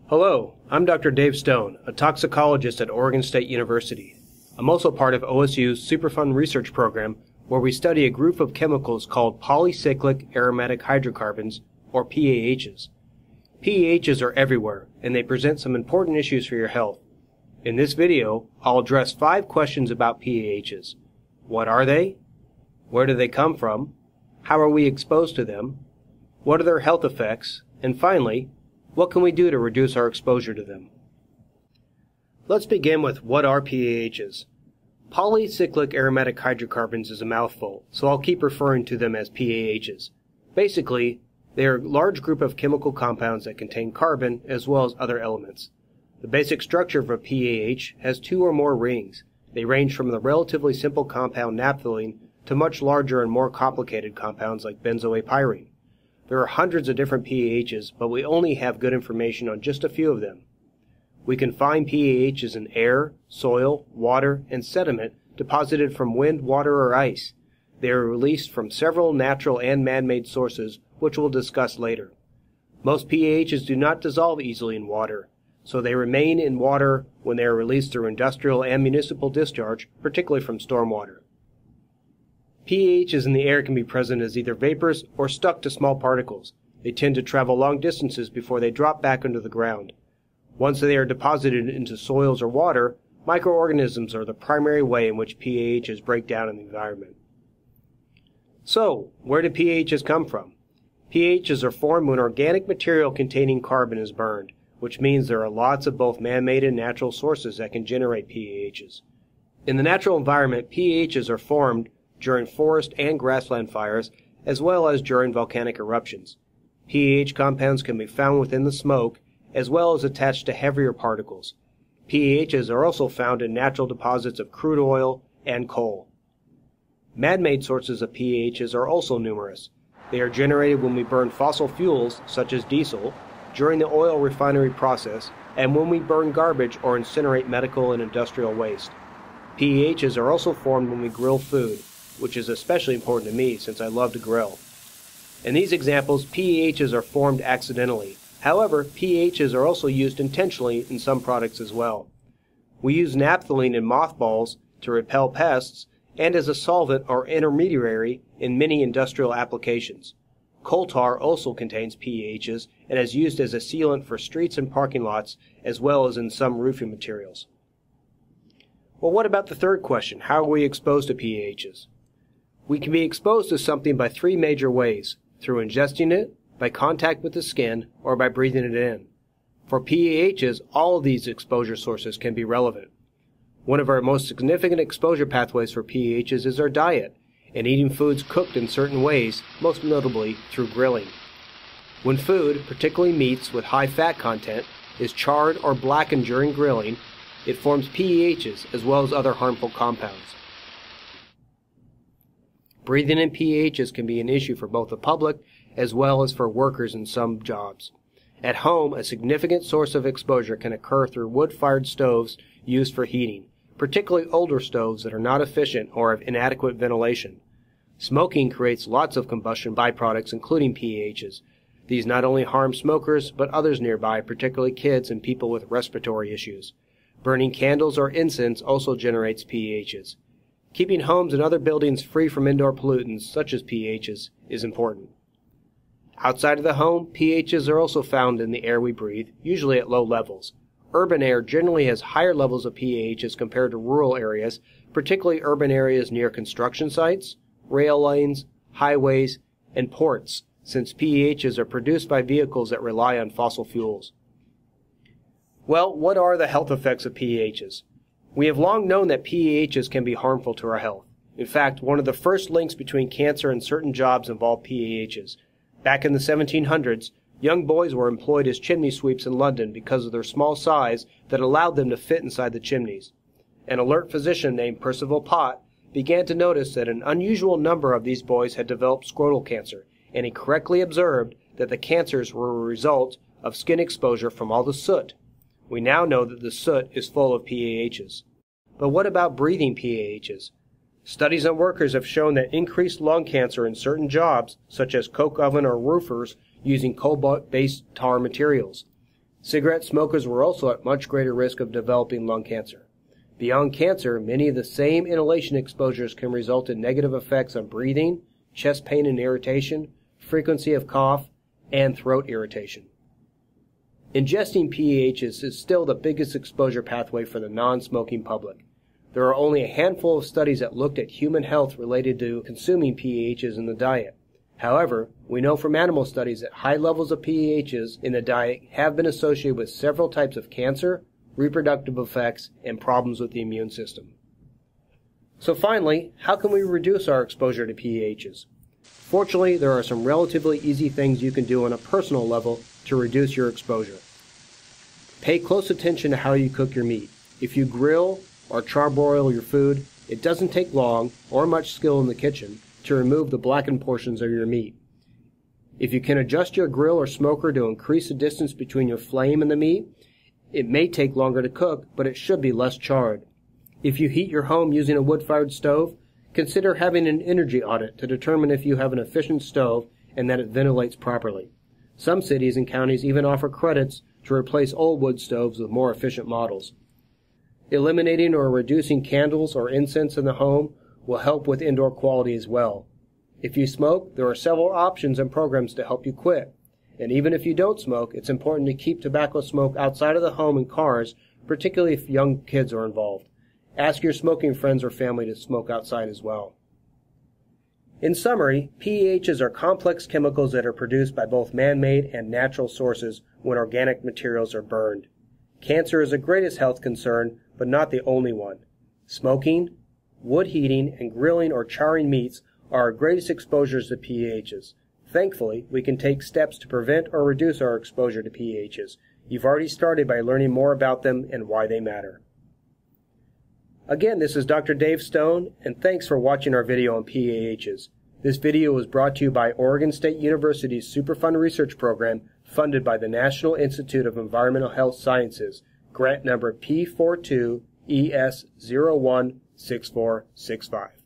Hello, I'm Dr. Dave Stone, a toxicologist at Oregon State University. I'm also part of OSU's Superfund research program, where we study a group of chemicals called polycyclic aromatic hydrocarbons, or PAHs. PAHs are everywhere, and they present some important issues for your health. In this video, I'll address 5 questions about PAHs. What are they? Where do they come from? How are we exposed to them? What are their health effects? And finally, what can we do to reduce our exposure to them? Let's begin with what are PAHs. Polycyclic aromatic hydrocarbons is a mouthful, so I'll keep referring to them as PAHs. Basically, they are a large group of chemical compounds that contain carbon as well as other elements. The basic structure of a PAH has 2 or more rings. They range from the relatively simple compound naphthalene to much larger and more complicated compounds like benzoate-pyrene. There are hundreds of different PAHs, but we only have good information on just a few of them. We can find PAHs in air, soil, water, and sediment deposited from wind, water, or ice. They are released from several natural and man-made sources, which we'll discuss later. Most PAHs do not dissolve easily in water, so they remain in water when they are released through industrial and municipal discharge, particularly from stormwater. PAHs in the air can be present as either vapors or stuck to small particles. They tend to travel long distances before they drop back into the ground. Once they are deposited into soils or water, microorganisms are the primary way in which PAHs break down in the environment. So, where do PAHs come from? PAHs are formed when organic material containing carbon is burned, which means there are lots of both man-made and natural sources that can generate PAHs. In the natural environment, PAHs are formed during forest and grassland fires, as well as during volcanic eruptions. PAH compounds can be found within the smoke, as well as attached to heavier particles. PAHs are also found in natural deposits of crude oil and coal. Man-made sources of PAHs are also numerous. They are generated when we burn fossil fuels, such as diesel, during the oil refinery process, and when we burn garbage or incinerate medical and industrial waste. PAHs are also formed when we grill food, which is especially important to me since I love to grill. In these examples, PAHs are formed accidentally. However, PAHs are also used intentionally in some products as well. We use naphthalene in mothballs to repel pests and as a solvent or intermediary in many industrial applications. Coal tar also contains PAHs and is used as a sealant for streets and parking lots, as well as in some roofing materials. Well, what about the third question? How are we exposed to PAHs? We can be exposed to something by 3 major ways: through ingesting it, by contact with the skin, or by breathing it in. For PAHs, all of these exposure sources can be relevant. One of our most significant exposure pathways for PAHs is our diet, and eating foods cooked in certain ways, most notably through grilling. When food, particularly meats with high fat content, is charred or blackened during grilling, it forms PAHs as well as other harmful compounds. Breathing in PAHs can be an issue for both the public as well as for workers in some jobs. At home, a significant source of exposure can occur through wood-fired stoves used for heating, particularly older stoves that are not efficient or have inadequate ventilation. Smoking creates lots of combustion byproducts, including PAHs. These not only harm smokers, but others nearby, particularly kids and people with respiratory issues. Burning candles or incense also generates PAHs. Keeping homes and other buildings free from indoor pollutants, such as PAHs, is important. Outside of the home, PAHs are also found in the air we breathe, usually at low levels. Urban air generally has higher levels of PAHs compared to rural areas, particularly urban areas near construction sites, rail lanes, highways, and ports, since PAHs are produced by vehicles that rely on fossil fuels. Well, what are the health effects of PAHs? We have long known that PAHs can be harmful to our health. In fact, one of the first links between cancer and certain jobs involved PAHs. Back in the 1700s, young boys were employed as chimney sweeps in London because of their small size that allowed them to fit inside the chimneys. An alert physician named Percival Pott began to notice that an unusual number of these boys had developed scrotal cancer, and he correctly observed that the cancers were a result of skin exposure from all the soot. We now know that the soot is full of PAHs. But what about breathing PAHs? Studies on workers have shown that increased lung cancer in certain jobs, such as coke oven or roofers, using coal-based tar materials. Cigarette smokers were also at much greater risk of developing lung cancer. Beyond cancer, many of the same inhalation exposures can result in negative effects on breathing, chest pain and irritation, frequency of cough, and throat irritation. Ingesting PEHs is still the biggest exposure pathway for the non-smoking public. There are only a handful of studies that looked at human health related to consuming PEHs in the diet. However, we know from animal studies that high levels of PEHs in the diet have been associated with several types of cancer, reproductive effects, and problems with the immune system. So finally, how can we reduce our exposure to PEHs? Fortunately, there are some relatively easy things you can do on a personal level to reduce your exposure. Pay close attention to how you cook your meat. If you grill or charbroil your food, it doesn't take long or much skill in the kitchen to remove the blackened portions of your meat. If you can adjust your grill or smoker to increase the distance between your flame and the meat, it may take longer to cook, but it should be less charred. If you heat your home using a wood-fired stove, consider having an energy audit to determine if you have an efficient stove and that it ventilates properly. Some cities and counties even offer credits to replace old wood stoves with more efficient models. Eliminating or reducing candles or incense in the home will help with indoor quality as well. If you smoke, there are several options and programs to help you quit. And even if you don't smoke, it's important to keep tobacco smoke outside of the home and cars, particularly if young kids are involved. Ask your smoking friends or family to smoke outside as well. In summary, PEHs are complex chemicals that are produced by both man-made and natural sources when organic materials are burned. Cancer is the greatest health concern, but not the only one. Smoking, wood heating, and grilling or charring meats are our greatest exposures to PEHs. Thankfully, we can take steps to prevent or reduce our exposure to PEHs. You've already started by learning more about them and why they matter. Again, this is Dr. Dave Stone, and thanks for watching our video on PEHs. This video was brought to you by Oregon State University's Superfund Research Program, funded by the National Institute of Environmental Health Sciences, grant number P42ES016465.